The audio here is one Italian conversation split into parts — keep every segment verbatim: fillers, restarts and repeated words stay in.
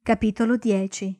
Capitolo dieci.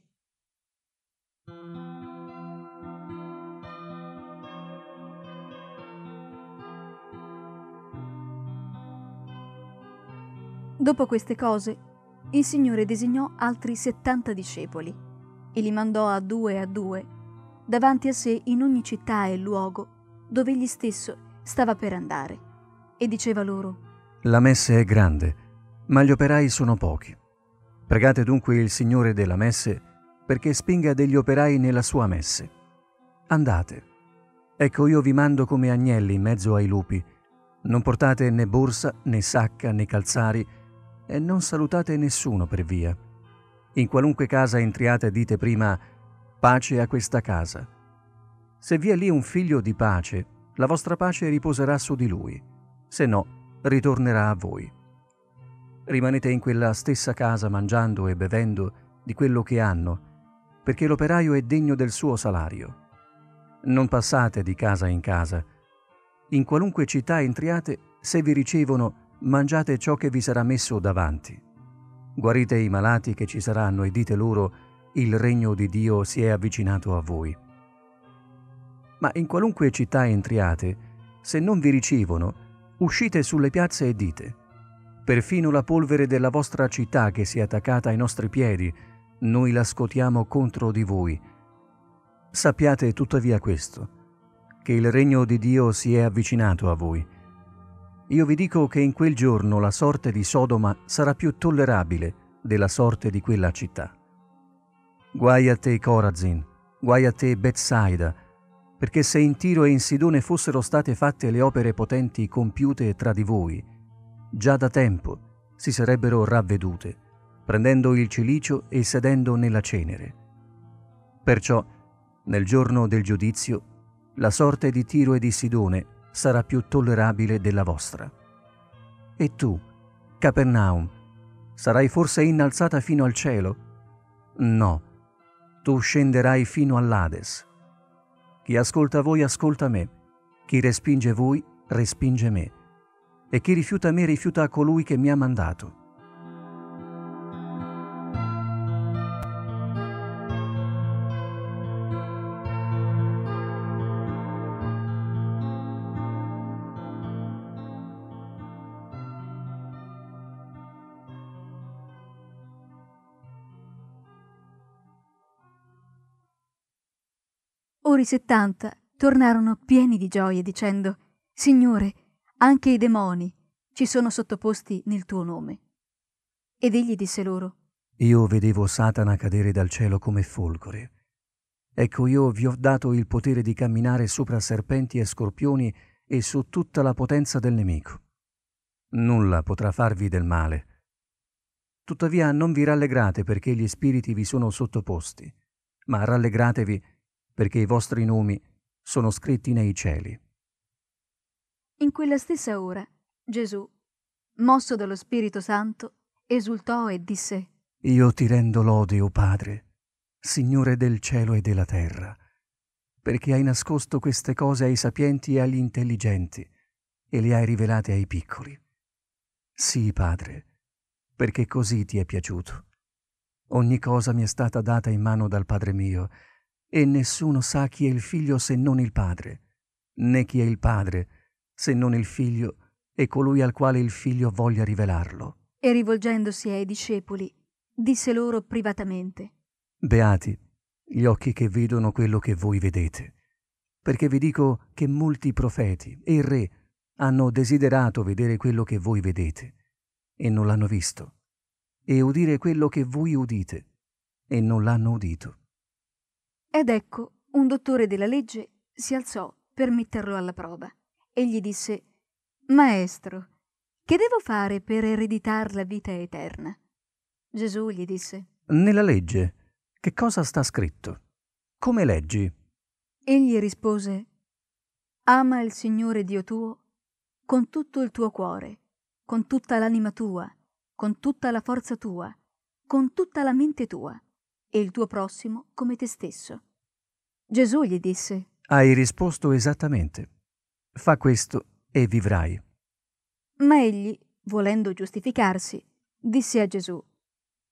Dopo queste cose, il Signore designò altri settanta discepoli e li mandò a due a due davanti a sé in ogni città e luogo dove egli stesso stava per andare, e diceva loro: La messe è grande, ma gli operai sono pochi. Pregate dunque il Signore della messe perché spinga degli operai nella sua messe. Andate. Ecco, io vi mando come agnelli in mezzo ai lupi. Non portate né borsa, né sacca, né calzari, e non salutate nessuno per via. In qualunque casa entriate dite prima: pace a questa casa. Se vi è lì un figlio di pace, la vostra pace riposerà su di lui, se no ritornerà a voi. Rimanete in quella stessa casa mangiando e bevendo di quello che hanno, perché l'operaio è degno del suo salario. Non passate di casa in casa. In qualunque città entriate, se vi ricevono, mangiate ciò che vi sarà messo davanti. Guarite i malati che ci saranno e dite loro: il regno di Dio si è avvicinato a voi. Ma in qualunque città entriate, se non vi ricevono, uscite sulle piazze e dite: perfino la polvere della vostra città che si è attaccata ai nostri piedi, noi la scotiamo contro di voi. Sappiate tuttavia questo, che il regno di Dio si è avvicinato a voi. Io vi dico che in quel giorno la sorte di Sodoma sarà più tollerabile della sorte di quella città. Guai a te, Corazin, guai a te, Betsaida, perché se in Tiro e in Sidone fossero state fatte le opere potenti compiute tra di voi, già da tempo si sarebbero ravvedute, prendendo il cilicio e sedendo nella cenere. Perciò, nel giorno del giudizio, la sorte di Tiro e di Sidone sarà più tollerabile della vostra. E tu, Capernaum, sarai forse innalzata fino al cielo? No, tu scenderai fino all'Ades. Chi ascolta voi ascolta me, chi respinge voi respinge me, e chi rifiuta me rifiuta colui che mi ha mandato. Ora i settanta tornarono pieni di gioia, dicendo: Signore, anche i demoni ci sono sottoposti nel tuo nome. Ed egli disse loro: Io vedevo Satana cadere dal cielo come folgore. Ecco, io vi ho dato il potere di camminare sopra serpenti e scorpioni e su tutta la potenza del nemico. Nulla potrà farvi del male. Tuttavia non vi rallegrate perché gli spiriti vi sono sottoposti, ma rallegratevi perché i vostri nomi sono scritti nei cieli. In quella stessa ora Gesù, mosso dallo Spirito Santo, esultò e disse: Io ti rendo lode, o Padre, Signore del cielo e della terra, perché hai nascosto queste cose ai sapienti e agli intelligenti e le hai rivelate ai piccoli. Sì, Padre, perché così ti è piaciuto. Ogni cosa mi è stata data in mano dal Padre mio, e nessuno sa chi è il Figlio se non il Padre, né chi è il Padre se non il Figlio e colui al quale il Figlio voglia rivelarlo. E rivolgendosi ai discepoli, disse loro privatamente: Beati gli occhi che vedono quello che voi vedete, perché vi dico che molti profeti e il Re hanno desiderato vedere quello che voi vedete e non l'hanno visto, e udire quello che voi udite e non l'hanno udito. Ed ecco, un dottore della legge si alzò per metterlo alla prova e gli disse: Maestro, che devo fare per ereditar la vita eterna? Gesù gli disse: Nella legge, che cosa sta scritto? Come leggi? Egli rispose: Ama il Signore Dio tuo con tutto il tuo cuore, con tutta l'anima tua, con tutta la forza tua, con tutta la mente tua, e il tuo prossimo come te stesso. Gesù gli disse: Hai risposto esattamente. Fa questo e vivrai. Ma egli, volendo giustificarsi, disse a Gesù: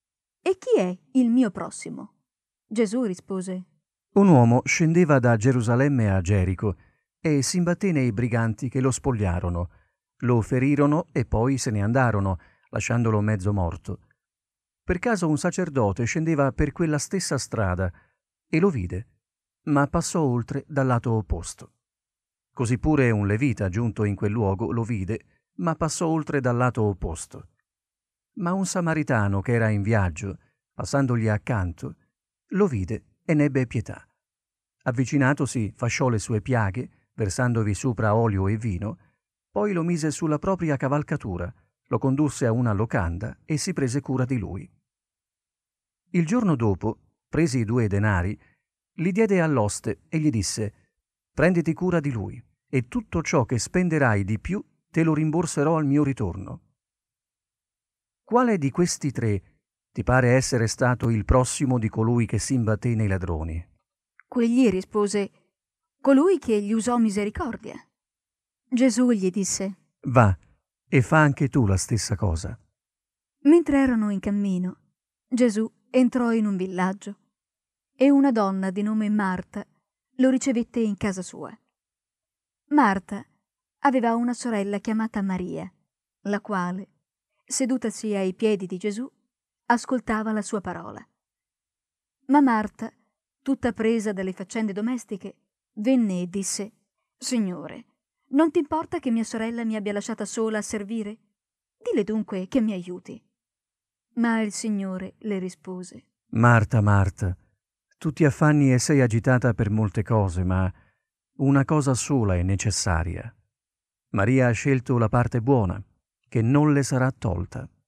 E chi è il mio prossimo? Gesù rispose: Un uomo scendeva da Gerusalemme a Gerico e si imbatté nei briganti che lo spogliarono, lo ferirono e poi se ne andarono, lasciandolo mezzo morto. Per caso un sacerdote scendeva per quella stessa strada e lo vide, ma passò oltre dal lato opposto. Così pure un levita giunto in quel luogo lo vide, ma passò oltre dal lato opposto. Ma un samaritano che era in viaggio, passandogli accanto, lo vide e n'ebbe pietà. Avvicinatosi, fasciò le sue piaghe, versandovi sopra olio e vino, poi lo mise sulla propria cavalcatura, lo condusse a una locanda e si prese cura di lui. Il giorno dopo, presi i due denari, li diede all'oste e gli disse: «Prenditi cura di lui, e tutto ciò che spenderai di più te lo rimborserò al mio ritorno». Quale di questi tre ti pare essere stato il prossimo di colui che si imbatté nei ladroni? Quegli rispose: colui che gli usò misericordia. Gesù gli disse: Va e fa anche tu la stessa cosa. Mentre erano in cammino, Gesù entrò in un villaggio e una donna di nome Marta lo ricevette in casa sua. Marta aveva una sorella chiamata Maria, la quale, sedutasi ai piedi di Gesù, ascoltava la sua parola. Ma Marta, tutta presa dalle faccende domestiche, venne e disse: «Signore, non ti importa che mia sorella mi abbia lasciata sola a servire? Dille dunque che mi aiuti». Ma il Signore le rispose: Marta, Marta, tu ti affanni e sei agitata per molte cose, ma una cosa sola è necessaria. Maria ha scelto la parte buona, che non le sarà tolta.